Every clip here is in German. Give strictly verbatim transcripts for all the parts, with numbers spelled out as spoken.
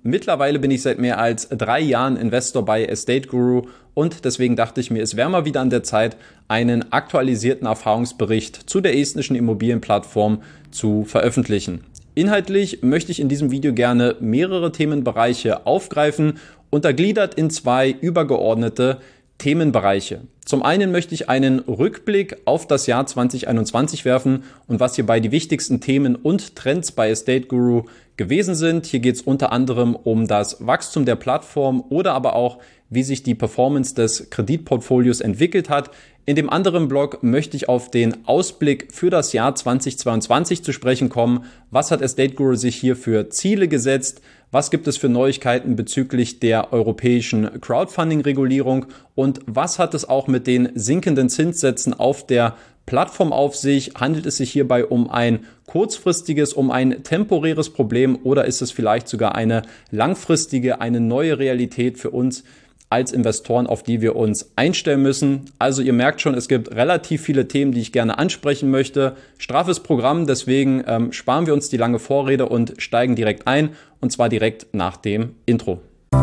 Mittlerweile bin ich seit mehr als drei Jahren Investor bei Estate Guru und deswegen dachte ich mir, es wäre mal wieder an der Zeit, einen aktualisierten Erfahrungsbericht zu der estnischen Immobilienplattform zu veröffentlichen. Inhaltlich möchte ich in diesem Video gerne mehrere Themenbereiche aufgreifen, untergliedert in zwei übergeordnete Themenbereiche. Zum einen möchte ich einen Rückblick auf das Jahr zwanzig einundzwanzig werfen und was hierbei die wichtigsten Themen und Trends bei Estate Guru gewesen sind. Hier geht es unter anderem um das Wachstum der Plattform oder aber auch, wie sich die Performance des Kreditportfolios entwickelt hat. In dem anderen Blog möchte ich auf den Ausblick für das Jahr zwanzig zweiundzwanzig zu sprechen kommen. Was hat Estate Guru sich hier für Ziele gesetzt? Was gibt es für Neuigkeiten bezüglich der europäischen Crowdfunding-Regulierung? Und was hat es auch mit den sinkenden Zinssätzen auf der Plattform auf sich? Handelt es sich hierbei um ein kurzfristiges, um ein temporäres Problem oder ist es vielleicht sogar eine langfristige, eine neue Realität für uns als Investoren, auf die wir uns einstellen müssen? Also ihr merkt schon, es gibt relativ viele Themen, die ich gerne ansprechen möchte. Straffes Programm, deswegen ähm, sparen wir uns die lange Vorrede und steigen direkt ein, und zwar direkt nach dem Intro.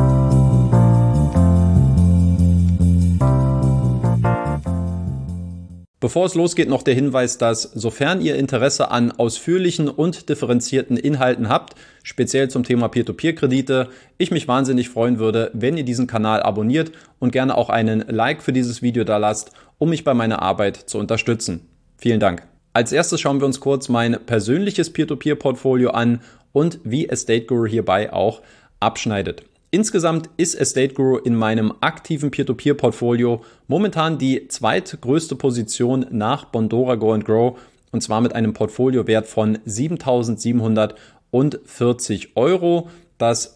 Bevor es losgeht, noch der Hinweis, dass sofern ihr Interesse an ausführlichen und differenzierten Inhalten habt, speziell zum Thema Peer-to-Peer-Kredite, ich mich wahnsinnig freuen würde, wenn ihr diesen Kanal abonniert und gerne auch einen Like für dieses Video da lasst, um mich bei meiner Arbeit zu unterstützen. Vielen Dank. Als erstes schauen wir uns kurz mein persönliches Peer-to-Peer-Portfolio an und wie Estate Guru hierbei auch abschneidet. Insgesamt ist Estate Guru in meinem aktiven Peer-to-Peer-Portfolio momentan die zweitgrößte Position nach Bondora Go and Grow, und zwar mit einem Portfoliowert von siebentausendsiebenhundertvierzig Euro. Das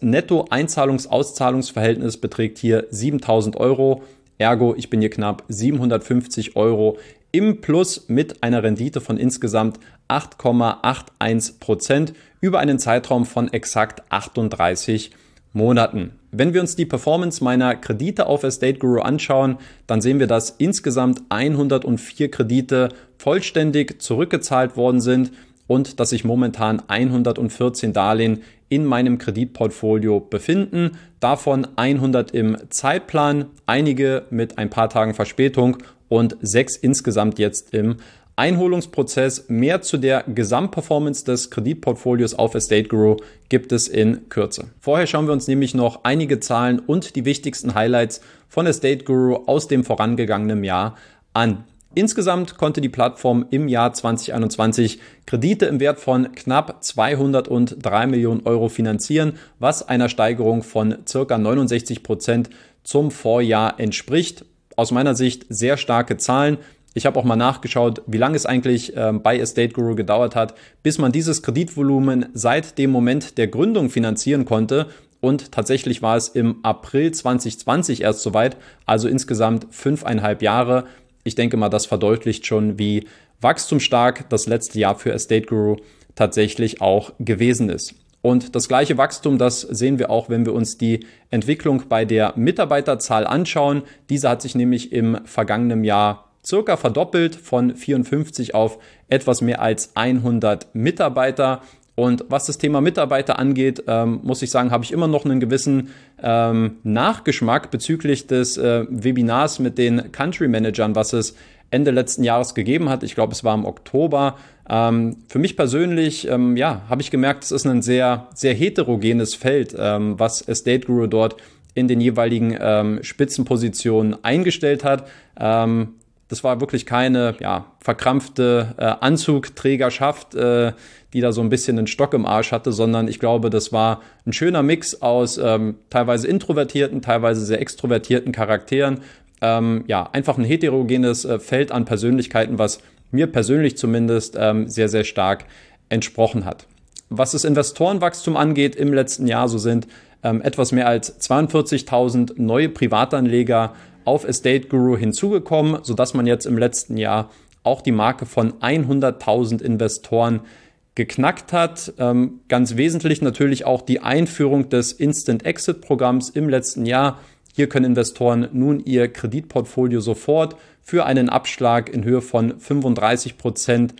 Netto-Einzahlungs-Auszahlungsverhältnis beträgt hier siebentausend Euro. Ergo, ich bin hier knapp siebenhundertfünfzig Euro im Plus mit einer Rendite von insgesamt acht Komma einundachtzig Prozent über einen Zeitraum von exakt achtunddreißig Monaten. Wenn wir uns die Performance meiner Kredite auf Estate Guru anschauen, dann sehen wir, dass insgesamt hundertvier Kredite vollständig zurückgezahlt worden sind und dass sich momentan hundertvierzehn Darlehen in meinem Kreditportfolio befinden. Davon hundert im Zeitplan, einige mit ein paar Tagen Verspätung und sechs insgesamt jetzt im Einholungsprozess. Mehr zu der Gesamtperformance des Kreditportfolios auf Estate Guru gibt es in Kürze. Vorher schauen wir uns nämlich noch einige Zahlen und die wichtigsten Highlights von Estate Guru aus dem vorangegangenen Jahr an. Insgesamt konnte die Plattform im Jahr zwanzig einundzwanzig Kredite im Wert von knapp zweihundertdrei Millionen Euro finanzieren, was einer Steigerung von ca. neunundsechzig Prozent zum Vorjahr entspricht. Aus meiner Sicht sehr starke Zahlen. Ich habe auch mal nachgeschaut, wie lange es eigentlich äh, bei Estate Guru gedauert hat, bis man dieses Kreditvolumen seit dem Moment der Gründung finanzieren konnte. Und tatsächlich war es im April zwanzig zwanzig erst soweit, also insgesamt fünfeinhalb Jahre. Ich denke mal, das verdeutlicht schon, wie wachstumsstark das letzte Jahr für Estate Guru tatsächlich auch gewesen ist. Und das gleiche Wachstum, das sehen wir auch, wenn wir uns die Entwicklung bei der Mitarbeiterzahl anschauen. Diese hat sich nämlich im vergangenen Jahr circa verdoppelt von vierundfünfzig auf etwas mehr als hundert Mitarbeiter. Und was das Thema Mitarbeiter angeht, ähm, muss ich sagen, habe ich immer noch einen gewissen ähm, Nachgeschmack bezüglich des äh, Webinars mit den Country Managern, was es Ende letzten Jahres gegeben hat. Ich glaube, es war im Oktober. Ähm, für mich persönlich, ähm, ja, habe ich gemerkt, es ist ein sehr, sehr heterogenes Feld, ähm, was Estate Guru dort in den jeweiligen ähm, Spitzenpositionen eingestellt hat. Ähm, Das war wirklich keine ja, verkrampfte äh, Anzugträgerschaft, äh, die da so ein bisschen einen Stock im Arsch hatte, sondern ich glaube, das war ein schöner Mix aus ähm, teilweise introvertierten, teilweise sehr extrovertierten Charakteren. Ähm, ja, einfach ein heterogenes äh, Feld an Persönlichkeiten, was mir persönlich zumindest ähm, sehr, sehr stark entsprochen hat. Was das Investorenwachstum angeht im letzten Jahr, so sind ähm, etwas mehr als zweiundvierzigtausend neue Privatanleger auf Estate Guru hinzugekommen, sodass man jetzt im letzten Jahr auch die Marke von hunderttausend Investoren geknackt hat. Ähm, ganz wesentlich natürlich auch die Einführung des Instant-Exit-Programms im letzten Jahr. Hier können Investoren nun ihr Kreditportfolio sofort für einen Abschlag in Höhe von fünfunddreißig Prozent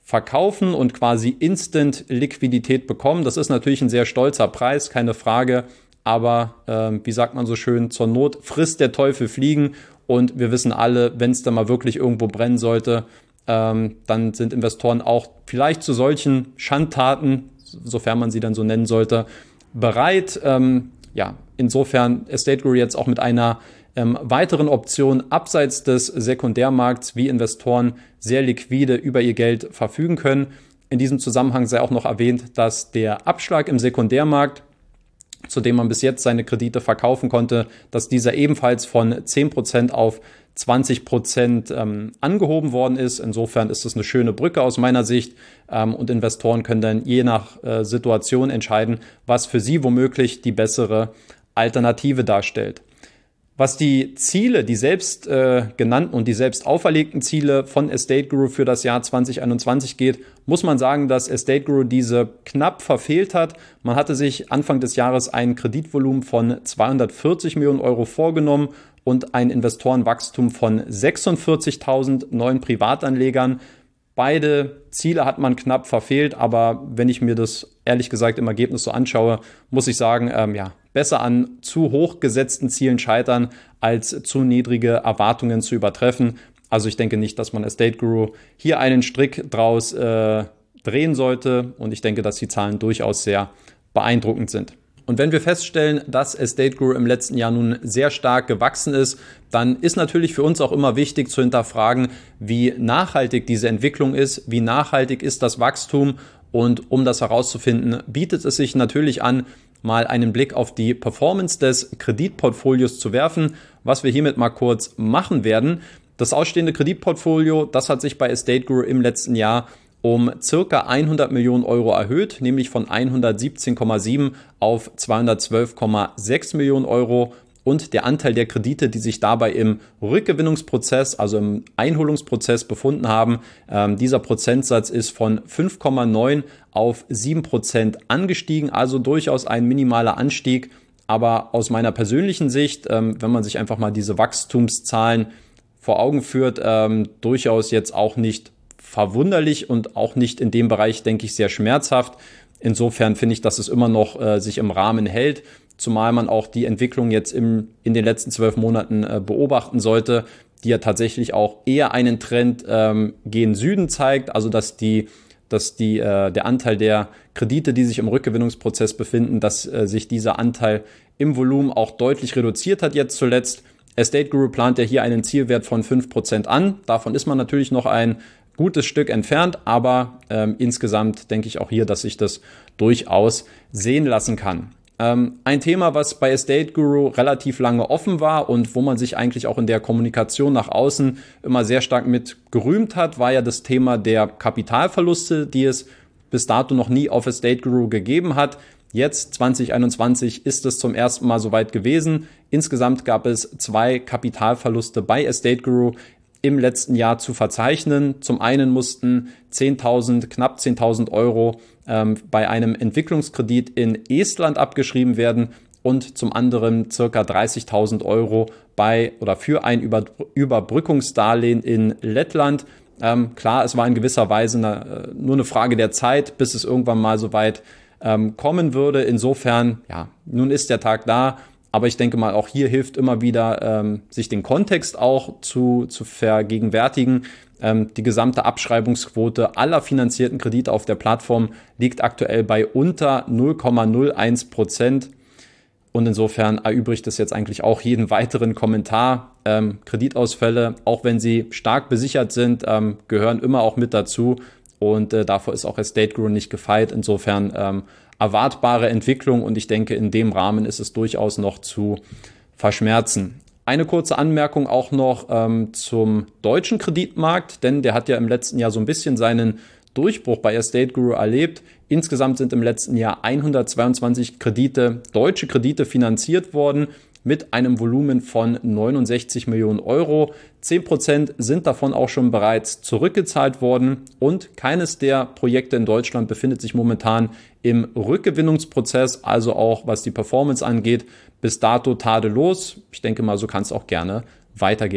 verkaufen und quasi Instant Liquidität bekommen. Das ist natürlich ein sehr stolzer Preis, keine Frage. Aber äh, wie sagt man so schön, zur Not frisst der Teufel Fliegen. Und wir wissen alle, wenn es da mal wirklich irgendwo brennen sollte, ähm, dann sind Investoren auch vielleicht zu solchen Schandtaten, sofern man sie dann so nennen sollte, bereit. Ähm, ja, insofern Estate Guru jetzt auch mit einer ähm, weiteren Option abseits des Sekundärmarkts, wie Investoren sehr liquide über ihr Geld verfügen können. In diesem Zusammenhang sei auch noch erwähnt, dass der Abschlag im Sekundärmarkt, zu dem man bis jetzt seine Kredite verkaufen konnte, dass dieser ebenfalls von zehn Prozent auf zwanzig Prozent ähm, angehoben worden ist. Insofern ist es eine schöne Brücke aus meiner Sicht ähm, und Investoren können dann je nach äh, Situation entscheiden, was für sie womöglich die bessere Alternative darstellt. Was die Ziele, die selbst äh, genannten und die selbst auferlegten Ziele von Estate Guru für das Jahr zwanzig einundzwanzig geht, muss man sagen, dass Estate Guru diese knapp verfehlt hat. Man hatte sich Anfang des Jahres ein Kreditvolumen von zweihundertvierzig Millionen Euro vorgenommen und ein Investorenwachstum von sechsundvierzigtausend neuen Privatanlegern. Beide Ziele hat man knapp verfehlt, aber wenn ich mir das ehrlich gesagt im Ergebnis so anschaue, muss ich sagen, ähm, ja, besser an zu hoch gesetzten Zielen scheitern, als zu niedrige Erwartungen zu übertreffen. Also ich denke nicht, dass man Estate Guru hier einen Strick draus äh, drehen sollte und ich denke, dass die Zahlen durchaus sehr beeindruckend sind. Und wenn wir feststellen, dass Estate Guru im letzten Jahr nun sehr stark gewachsen ist, dann ist natürlich für uns auch immer wichtig zu hinterfragen, wie nachhaltig diese Entwicklung ist, wie nachhaltig ist das Wachstum. Und um das herauszufinden, bietet es sich natürlich an, mal einen Blick auf die Performance des Kreditportfolios zu werfen, was wir hiermit mal kurz machen werden. Das ausstehende Kreditportfolio, das hat sich bei Estate Guru im letzten Jahr um circa hundert Millionen Euro erhöht, nämlich von hundertsiebzehn Komma sieben auf zweihundertzwölf Komma sechs Millionen Euro. Und der Anteil der Kredite, die sich dabei im Rückgewinnungsprozess, also im Einholungsprozess befunden haben, ähm, dieser Prozentsatz ist von fünf Komma neun auf sieben Prozent angestiegen, also durchaus ein minimaler Anstieg. Aber aus meiner persönlichen Sicht, ähm, wenn man sich einfach mal diese Wachstumszahlen vor Augen führt, ähm, durchaus jetzt auch nicht verwunderlich und auch nicht in dem Bereich, denke ich, sehr schmerzhaft. Insofern finde ich, dass es immer noch äh, sich im Rahmen hält. Zumal man auch die Entwicklung jetzt im, in den letzten zwölf Monaten äh, beobachten sollte, die ja tatsächlich auch eher einen Trend ähm, gen Süden zeigt, also dass die, dass die, äh, der Anteil der Kredite, die sich im Rückgewinnungsprozess befinden, dass äh, sich dieser Anteil im Volumen auch deutlich reduziert hat jetzt zuletzt. Estate Guru plant ja hier einen Zielwert von fünf Prozent an. Davon ist man natürlich noch ein gutes Stück entfernt, aber ähm, insgesamt denke ich auch hier, dass sich das durchaus sehen lassen kann. Ähm, ein Thema, was bei Estate Guru relativ lange offen war und wo man sich eigentlich auch in der Kommunikation nach außen immer sehr stark mit gerühmt hat, war ja das Thema der Kapitalverluste, die es bis dato noch nie auf Estate Guru gegeben hat. Jetzt zwanzig einundzwanzig ist es zum ersten Mal soweit gewesen. Insgesamt gab es zwei Kapitalverluste bei Estate Guru im letzten Jahr zu verzeichnen. Zum einen mussten zehntausend, knapp zehntausend Euro ähm, bei einem Entwicklungskredit in Estland abgeschrieben werden und zum anderen circa dreißigtausend Euro bei oder für ein Über- Überbrückungsdarlehen in Lettland. Ähm, klar, es war in gewisser Weise eine, nur eine Frage der Zeit, bis es irgendwann mal so weit ähm, kommen würde. Insofern, ja, nun ist der Tag da. Aber ich denke mal, auch hier hilft immer wieder, ähm, sich den Kontext auch zu, zu vergegenwärtigen. Ähm, die gesamte Abschreibungsquote aller finanzierten Kredite auf der Plattform liegt aktuell bei unter null Komma null eins Prozent. Und insofern erübrigt es jetzt eigentlich auch jeden weiteren Kommentar. Ähm, Kreditausfälle, auch wenn sie stark besichert sind, ähm, gehören immer auch mit dazu. Und äh, davor ist auch Estate Guru nicht gefeit. Insofern ähm, erwartbare Entwicklung und ich denke, in dem Rahmen ist es durchaus noch zu verschmerzen. Eine kurze Anmerkung auch noch ähm, zum deutschen Kreditmarkt, denn der hat ja im letzten Jahr so ein bisschen seinen Durchbruch bei Estate Guru erlebt. Insgesamt sind im letzten Jahr hundertzweiundzwanzig Kredite, deutsche Kredite finanziert worden mit einem Volumen von neunundsechzig Millionen Euro. zehn Prozent sind davon auch schon bereits zurückgezahlt worden und keines der Projekte in Deutschland befindet sich momentan im Rückgewinnungsprozess, also auch was die Performance angeht, bis dato tadellos. Ich denke mal, so kann es auch gerne weitergehen.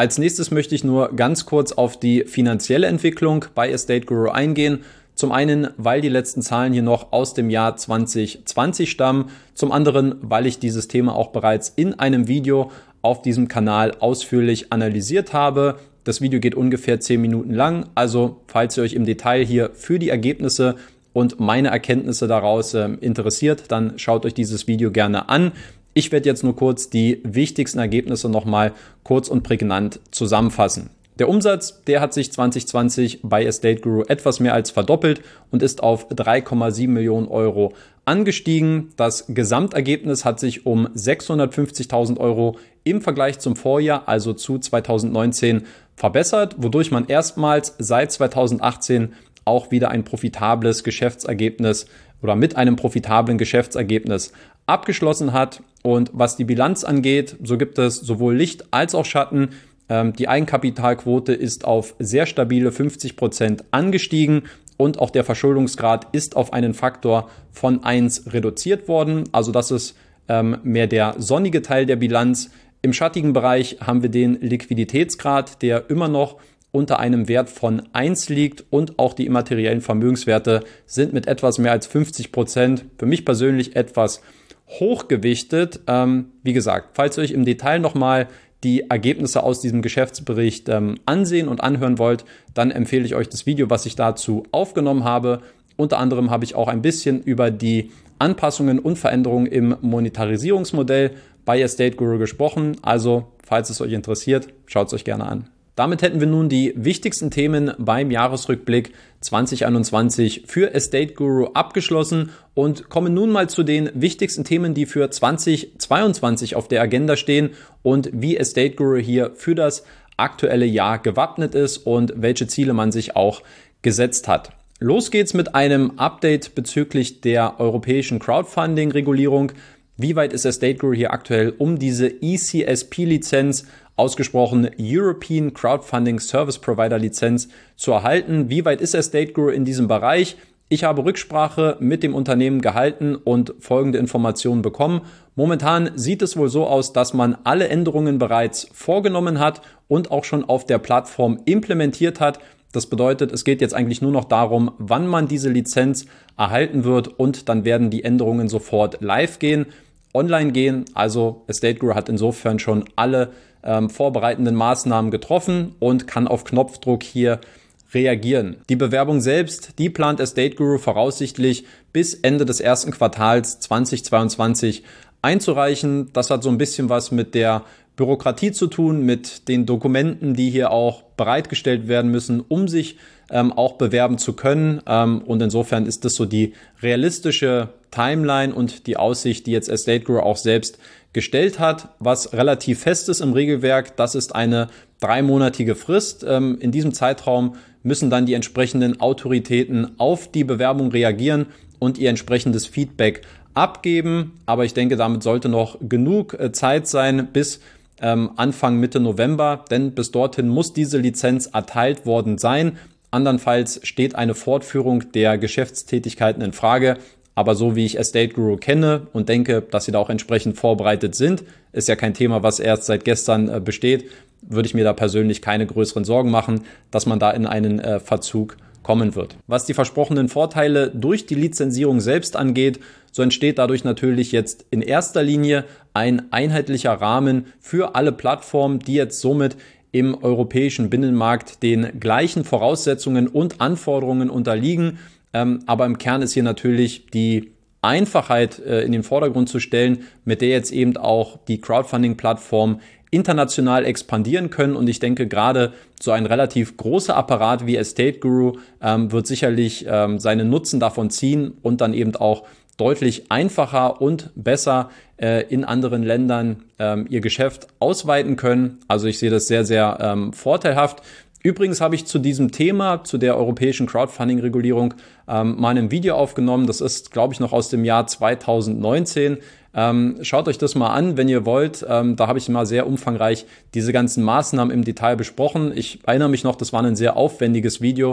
Als nächstes möchte ich nur ganz kurz auf die finanzielle Entwicklung bei Estate Guru eingehen. Zum einen, weil die letzten Zahlen hier noch aus dem Jahr zwanzig zwanzig stammen. Zum anderen, weil ich dieses Thema auch bereits in einem Video auf diesem Kanal ausführlich analysiert habe. Das Video geht ungefähr zehn Minuten lang. Also, falls ihr euch im Detail hier für die Ergebnisse und meine Erkenntnisse daraus äh, interessiert, dann schaut euch dieses Video gerne an. Ich werde jetzt nur kurz die wichtigsten Ergebnisse nochmal kurz und prägnant zusammenfassen. Der Umsatz, der hat sich zwanzig zwanzig bei Estate Guru etwas mehr als verdoppelt und ist auf drei Komma sieben Millionen Euro angestiegen. Das Gesamtergebnis hat sich um sechshundertfünfzigtausend Euro im Vergleich zum Vorjahr, also zu zweitausendneunzehn, verbessert, wodurch man erstmals seit zweitausendachtzehn auch wieder ein profitables Geschäftsergebnis oder mit einem profitablen Geschäftsergebnis abgeschlossen hat. Und was die Bilanz angeht, so gibt es sowohl Licht als auch Schatten. Die Eigenkapitalquote ist auf sehr stabile fünfzig Prozent angestiegen und auch der Verschuldungsgrad ist auf einen Faktor von eins reduziert worden. Also das ist ähm, mehr der sonnige Teil der Bilanz. Im schattigen Bereich haben wir den Liquiditätsgrad, der immer noch unter einem Wert von eins liegt und auch die immateriellen Vermögenswerte sind mit etwas mehr als fünfzig Prozent für mich persönlich etwas hochgewichtet. Ähm, wie gesagt, falls ihr euch im Detail nochmal die Ergebnisse aus diesem Geschäftsbericht ähm, ansehen und anhören wollt, dann empfehle ich euch das Video, was ich dazu aufgenommen habe. Unter anderem habe ich auch ein bisschen über die Anpassungen und Veränderungen im Monetarisierungsmodell bei Estate Guru gesprochen. Also, falls es euch interessiert, schaut es euch gerne an. Damit hätten wir nun die wichtigsten Themen beim Jahresrückblick zwanzig einundzwanzig für Estate Guru abgeschlossen und kommen nun mal zu den wichtigsten Themen, die für zwanzig zweiundzwanzig auf der Agenda stehen und wie Estate Guru hier für das aktuelle Jahr gewappnet ist und welche Ziele man sich auch gesetzt hat. Los geht's mit einem Update bezüglich der europäischen Crowdfunding-Regulierung. Wie weit ist Estate Guru hier aktuell um diese E C S P-Lizenz, ausgesprochen European Crowdfunding Service Provider Lizenz, zu erhalten? Wie weit ist Estate Guru in diesem Bereich? Ich habe Rücksprache mit dem Unternehmen gehalten und folgende Informationen bekommen. Momentan sieht es wohl so aus, dass man alle Änderungen bereits vorgenommen hat und auch schon auf der Plattform implementiert hat. Das bedeutet, es geht jetzt eigentlich nur noch darum, wann man diese Lizenz erhalten wird und dann werden die Änderungen sofort live gehen, online gehen. Also Estate Guru hat insofern schon alle ähm, vorbereitenden Maßnahmen getroffen und kann auf Knopfdruck hier reagieren. Die Bewerbung selbst, die plant Estate Guru voraussichtlich bis Ende des ersten Quartals zwanzig zweiundzwanzig einzureichen. Das hat so ein bisschen was mit der Bürokratie zu tun, mit den Dokumenten, die hier auch bereitgestellt werden müssen, um sich ähm, auch bewerben zu können. Ähm, und insofern ist das so die realistische Timeline und die Aussicht, die jetzt Estate Guru auch selbst gestellt hat. Was relativ fest ist im Regelwerk, das ist eine dreimonatige Frist. Ähm, in diesem Zeitraum müssen dann die entsprechenden Autoritäten auf die Bewerbung reagieren und ihr entsprechendes Feedback abgeben. Aber ich denke, damit sollte noch genug äh, Zeit sein bis ähm, Anfang Mitte November, denn bis dorthin muss diese Lizenz erteilt worden sein. Andernfalls steht eine Fortführung der Geschäftstätigkeiten in Frage. Aber so wie ich Estate Guru kenne und denke, dass sie da auch entsprechend vorbereitet sind, ist ja kein Thema, was erst seit gestern äh, besteht, würde ich mir da persönlich keine größeren Sorgen machen, dass man da in einen äh, Verzug kommen wird. Was die versprochenen Vorteile durch die Lizenzierung selbst angeht, so entsteht dadurch natürlich jetzt in erster Linie ein einheitlicher Rahmen für alle Plattformen, die jetzt somit im europäischen Binnenmarkt den gleichen Voraussetzungen und Anforderungen unterliegen. Ähm, aber im Kern ist hier natürlich die Einfachheit äh, in den Vordergrund zu stellen, mit der jetzt eben auch die Crowdfunding-Plattformen international expandieren können. Und ich denke, gerade so ein relativ großer Apparat wie Estate Guru ähm, wird sicherlich ähm, seinen Nutzen davon ziehen und dann eben auch deutlich einfacher und besser äh, in anderen Ländern ähm, ihr Geschäft ausweiten können. Also ich sehe das sehr, sehr ähm, vorteilhaft. Übrigens habe ich zu diesem Thema, zu der europäischen Crowdfunding-Regulierung, ähm, mal ein Video aufgenommen. Das ist, glaube ich, noch aus dem Jahr zweitausendneunzehn. Ähm, schaut euch das mal an, wenn ihr wollt. Ähm, da habe ich mal sehr umfangreich diese ganzen Maßnahmen im Detail besprochen. Ich erinnere mich noch, das war ein sehr aufwendiges Video,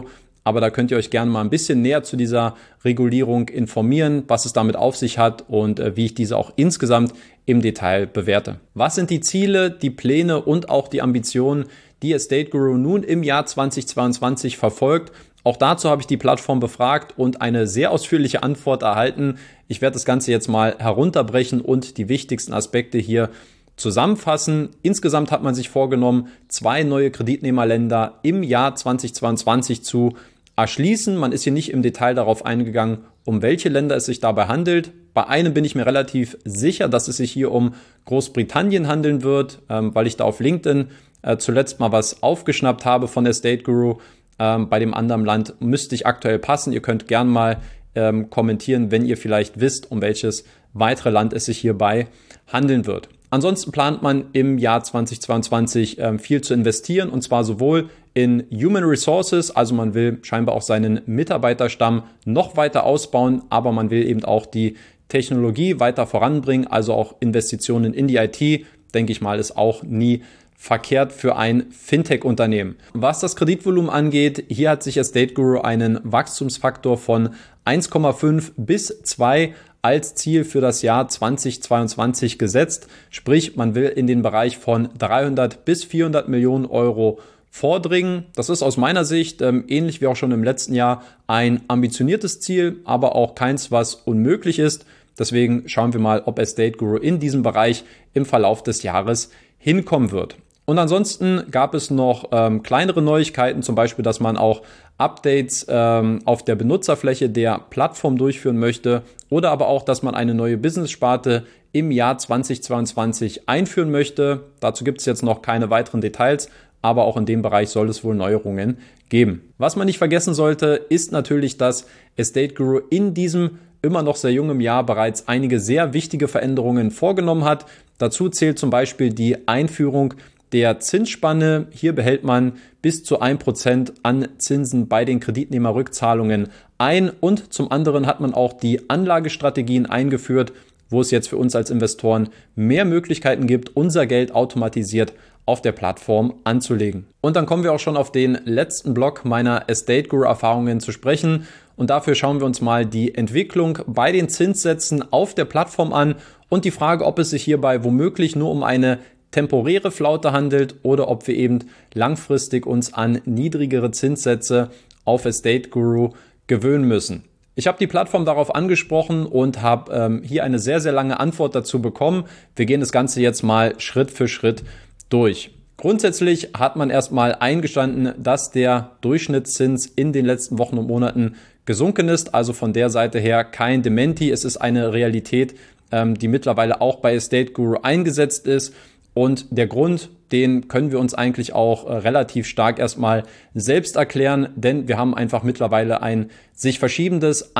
aber da könnt ihr euch gerne mal ein bisschen näher zu dieser Regulierung informieren, was es damit auf sich hat und äh, wie ich diese auch insgesamt im Detail bewerte. Was sind die Ziele, die Pläne und auch die Ambitionen, die Estate Guru nun im Jahr zweitausendzweiundzwanzig verfolgt? Auch dazu habe ich die Plattform befragt und eine sehr ausführliche Antwort erhalten. Ich werde das Ganze jetzt mal herunterbrechen und die wichtigsten Aspekte hier zusammenfassen. Insgesamt hat man sich vorgenommen, zwei neue Kreditnehmerländer im Jahr zweitausendzweiundzwanzig zu erschließen. Man ist hier nicht im Detail darauf eingegangen, um welche Länder es sich dabei handelt. Bei einem bin ich mir relativ sicher, dass es sich hier um Großbritannien handeln wird, ähm, weil ich da auf LinkedIn äh, zuletzt mal was aufgeschnappt habe von der Estate Guru. Ähm, bei dem anderen Land müsste ich aktuell passen. Ihr könnt gern mal ähm, kommentieren, wenn ihr vielleicht wisst, um welches weitere Land es sich hierbei handeln wird. Ansonsten plant man im Jahr zweitausendzweiundzwanzig ähm, viel zu investieren, und zwar sowohl in Human Resources, also man will scheinbar auch seinen Mitarbeiterstamm noch weiter ausbauen, aber man will eben auch die Technologie weiter voranbringen, also auch Investitionen in die I T, denke ich mal, ist auch nie verkehrt für ein Fintech-Unternehmen. Was das Kreditvolumen angeht, hier hat sich Estate Guru einen Wachstumsfaktor von eins Komma fünf bis zwei als Ziel für das Jahr zweitausendzweiundzwanzig gesetzt. Sprich, man will in den Bereich von dreihundert bis vierhundert Millionen Euro vordringen. Das ist aus meiner Sicht, ähm, ähnlich wie auch schon im letzten Jahr, ein ambitioniertes Ziel, aber auch keins, was unmöglich ist. Deswegen schauen wir mal, ob Estate Guru in diesem Bereich im Verlauf des Jahres hinkommen wird. Und ansonsten gab es noch ähm, kleinere Neuigkeiten, zum Beispiel, dass man auch Updates ähm, auf der Benutzerfläche der Plattform durchführen möchte oder aber auch, dass man eine neue Business-Sparte im Jahr zweitausendzweiundzwanzig einführen möchte. Dazu gibt es jetzt noch keine weiteren Details, aber auch in dem Bereich soll es wohl Neuerungen geben. Was man nicht vergessen sollte, ist natürlich, dass Estate Guru in diesem immer noch sehr jungen Jahr bereits einige sehr wichtige Veränderungen vorgenommen hat. Dazu zählt zum Beispiel die Einführung der Zinsspanne. Hier behält man bis zu ein Prozent an Zinsen bei den Kreditnehmerrückzahlungen ein. Und zum anderen hat man auch die Anlagestrategien eingeführt, wo es jetzt für uns als Investoren mehr Möglichkeiten gibt, unser Geld automatisiert auf der Plattform anzulegen. Und dann kommen wir auch schon auf den letzten Block meiner Estate Guru Erfahrungen zu sprechen. Und dafür schauen wir uns mal die Entwicklung bei den Zinssätzen auf der Plattform an und die Frage, ob es sich hierbei womöglich nur um eine temporäre Flaute handelt oder ob wir eben langfristig uns an niedrigere Zinssätze auf Estate Guru gewöhnen müssen. Ich habe die Plattform darauf angesprochen und habe ähm, hier eine sehr, sehr lange Antwort dazu bekommen. Wir gehen das Ganze jetzt mal Schritt für Schritt durch. Grundsätzlich hat man erstmal eingestanden, dass der Durchschnittszins in den letzten Wochen und Monaten gesunken ist. Also von der Seite her kein Dementi. Es ist eine Realität, ähm, die mittlerweile auch bei Estate Guru eingesetzt ist. Und der Grund, den können wir uns eigentlich auch äh, relativ stark erstmal selbst erklären, denn wir haben einfach mittlerweile ein sich verschiebendes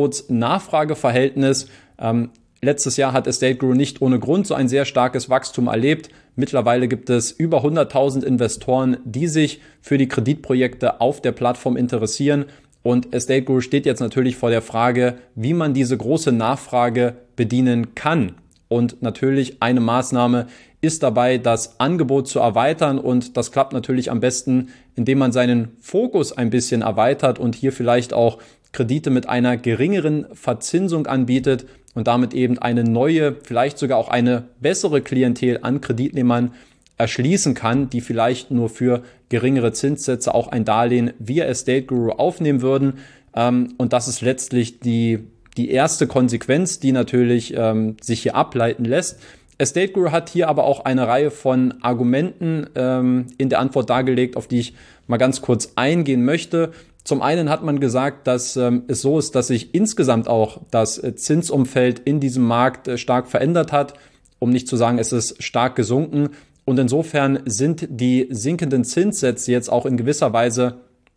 Angebots-Nachfrage-Verhältnis. Ähm, letztes Jahr hat Estate Guru nicht ohne Grund so ein sehr starkes Wachstum erlebt. Mittlerweile gibt es über hunderttausend Investoren, die sich für die Kreditprojekte auf der Plattform interessieren. Und Estate Guru steht jetzt natürlich vor der Frage, wie man diese große Nachfrage bedienen kann. Und natürlich eine Maßnahme ist dabei, das Angebot zu erweitern. Und das klappt natürlich am besten, indem man seinen Fokus ein bisschen erweitert und hier vielleicht auch Kredite mit einer geringeren Verzinsung anbietet und damit eben eine neue, vielleicht sogar auch eine bessere Klientel an Kreditnehmern erschließen kann, die vielleicht nur für geringere Zinssätze auch ein Darlehen via Estate Guru aufnehmen würden. Und das ist letztlich die, die erste Konsequenz, die natürlich ähm, sich hier ableiten lässt. Estate Guru hat hier aber auch eine Reihe von Argumenten ähm, in der Antwort dargelegt, auf die ich mal ganz kurz eingehen möchte. Zum einen hat man gesagt, dass ähm, es so ist, dass sich insgesamt auch das äh, Zinsumfeld in diesem Markt äh, stark verändert hat, um nicht zu sagen, es ist stark gesunken. Und insofern sind die sinkenden Zinssätze jetzt auch in gewisser Weise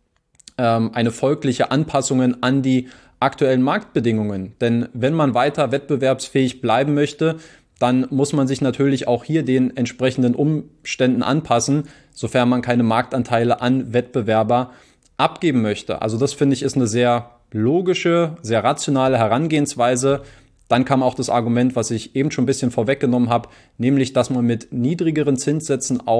ähm, eine folgliche Anpassung an die aktuellen Marktbedingungen. Denn wenn man weiter wettbewerbsfähig bleiben möchte, dann muss man sich natürlich auch hier den entsprechenden Umständen anpassen, sofern man keine Marktanteile an Wettbewerber abgeben möchte. Also das, finde ich, ist eine sehr logische, sehr rationale Herangehensweise. Dann kam auch das Argument, was ich eben schon ein bisschen vorweggenommen habe, nämlich, dass man mit niedrigeren Zinssätzen auch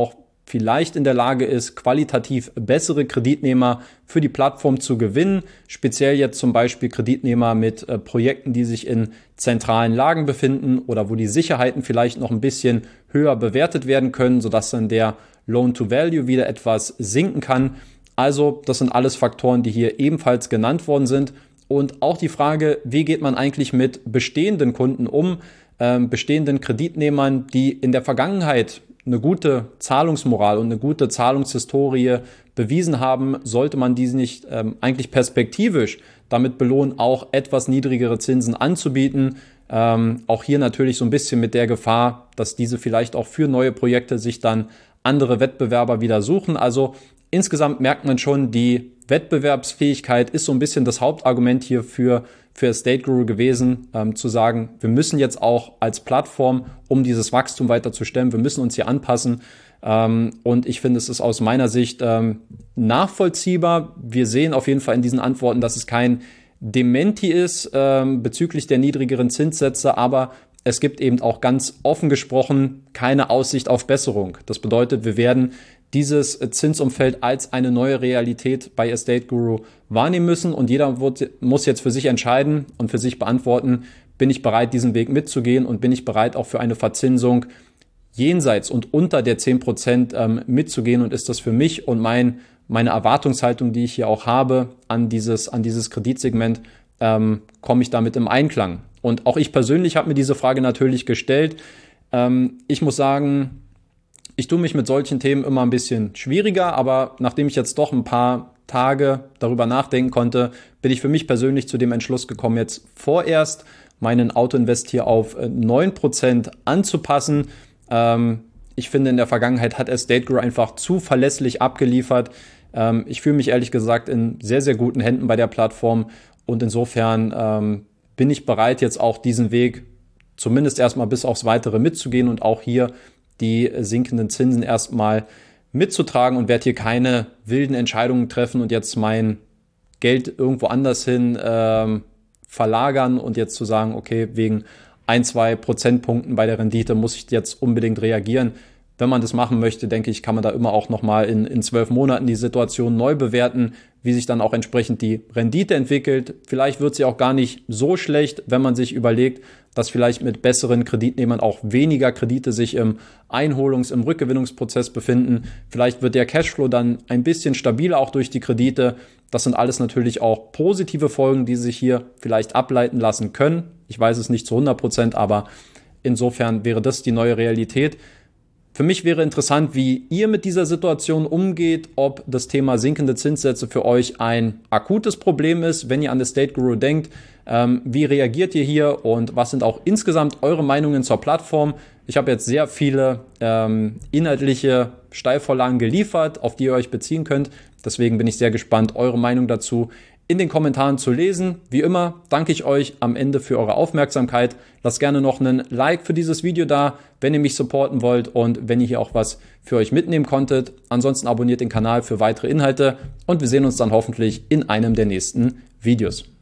vielleicht in der Lage ist, qualitativ bessere Kreditnehmer für die Plattform zu gewinnen. Speziell jetzt zum Beispiel Kreditnehmer mit äh, Projekten, die sich in zentralen Lagen befinden oder wo die Sicherheiten vielleicht noch ein bisschen höher bewertet werden können, sodass dann der Loan-to-Value wieder etwas sinken kann. Also das sind alles Faktoren, die hier ebenfalls genannt worden sind. Und auch die Frage, wie geht man eigentlich mit bestehenden Kunden um, äh, bestehenden Kreditnehmern, die in der Vergangenheit eine gute Zahlungsmoral und eine gute Zahlungshistorie bewiesen haben, sollte man diese nicht ähm, eigentlich perspektivisch damit belohnen, auch etwas niedrigere Zinsen anzubieten. Ähm, auch hier natürlich so ein bisschen mit der Gefahr, dass diese vielleicht auch für neue Projekte sich dann andere Wettbewerber wieder suchen. Also insgesamt merkt man schon, die Wettbewerbsfähigkeit ist so ein bisschen das Hauptargument hier für, für Estate Guru gewesen, ähm, zu sagen, wir müssen jetzt auch als Plattform, um dieses Wachstum weiter zu stemmen, wir müssen uns hier anpassen. Ähm, und ich finde, es ist aus meiner Sicht ähm, nachvollziehbar. Wir sehen auf jeden Fall in diesen Antworten, dass es kein Dementi ist ähm, bezüglich der niedrigeren Zinssätze, aber es gibt eben auch ganz offen gesprochen keine Aussicht auf Besserung. Das bedeutet, wir werden dieses Zinsumfeld als eine neue Realität bei Estate Guru wahrnehmen müssen und jeder wird, muss jetzt für sich entscheiden und für sich beantworten, bin ich bereit, diesen Weg mitzugehen und bin ich bereit, auch für eine Verzinsung jenseits und unter der zehn Prozent ähm, mitzugehen und ist das für mich und mein, meine Erwartungshaltung, die ich hier auch habe an dieses, an dieses Kreditsegment, ähm, komme ich damit im Einklang. Und auch ich persönlich habe mir diese Frage natürlich gestellt. Ähm, ich muss sagen, ich tue mich mit solchen Themen immer ein bisschen schwieriger, aber nachdem ich jetzt doch ein paar Tage darüber nachdenken konnte, bin ich für mich persönlich zu dem Entschluss gekommen, jetzt vorerst meinen Autoinvest hier auf neun Prozent anzupassen. Ähm, ich finde, in der Vergangenheit hat Estate Guru einfach zu verlässlich abgeliefert. Ähm, ich fühle mich ehrlich gesagt in sehr, sehr guten Händen bei der Plattform und insofern ähm, bin ich bereit, jetzt auch diesen Weg zumindest erstmal bis aufs Weitere mitzugehen und auch hier die sinkenden Zinsen erstmal mitzutragen und werde hier keine wilden Entscheidungen treffen und jetzt mein Geld irgendwo anders hin ähm, verlagern und jetzt zu sagen, okay, wegen ein, zwei Prozentpunkten bei der Rendite muss ich jetzt unbedingt reagieren. Wenn man das machen möchte, denke ich, kann man da immer auch nochmal in, in zwölf Monaten die Situation neu bewerten, wie sich dann auch entsprechend die Rendite entwickelt. Vielleicht wird sie auch gar nicht so schlecht, wenn man sich überlegt, dass vielleicht mit besseren Kreditnehmern auch weniger Kredite sich im Einholungs-, im Rückgewinnungsprozess befinden. Vielleicht wird der Cashflow dann ein bisschen stabiler auch durch die Kredite. Das sind alles natürlich auch positive Folgen, die sich hier vielleicht ableiten lassen können. Ich weiß es nicht zu hundert Prozent, aber insofern wäre das die neue Realität. Für mich wäre interessant, wie ihr mit dieser Situation umgeht, ob das Thema sinkende Zinssätze für euch ein akutes Problem ist, wenn ihr an Estate Guru denkt. Ähm, wie reagiert ihr hier und was sind auch insgesamt eure Meinungen zur Plattform? Ich habe jetzt sehr viele ähm, inhaltliche Steilvorlagen geliefert, auf die ihr euch beziehen könnt. Deswegen bin ich sehr gespannt, eure Meinung dazu in den Kommentaren zu lesen. Wie immer danke ich euch am Ende für eure Aufmerksamkeit. Lasst gerne noch einen Like für dieses Video da, wenn ihr mich supporten wollt und wenn ihr hier auch was für euch mitnehmen konntet. Ansonsten abonniert den Kanal für weitere Inhalte und wir sehen uns dann hoffentlich in einem der nächsten Videos.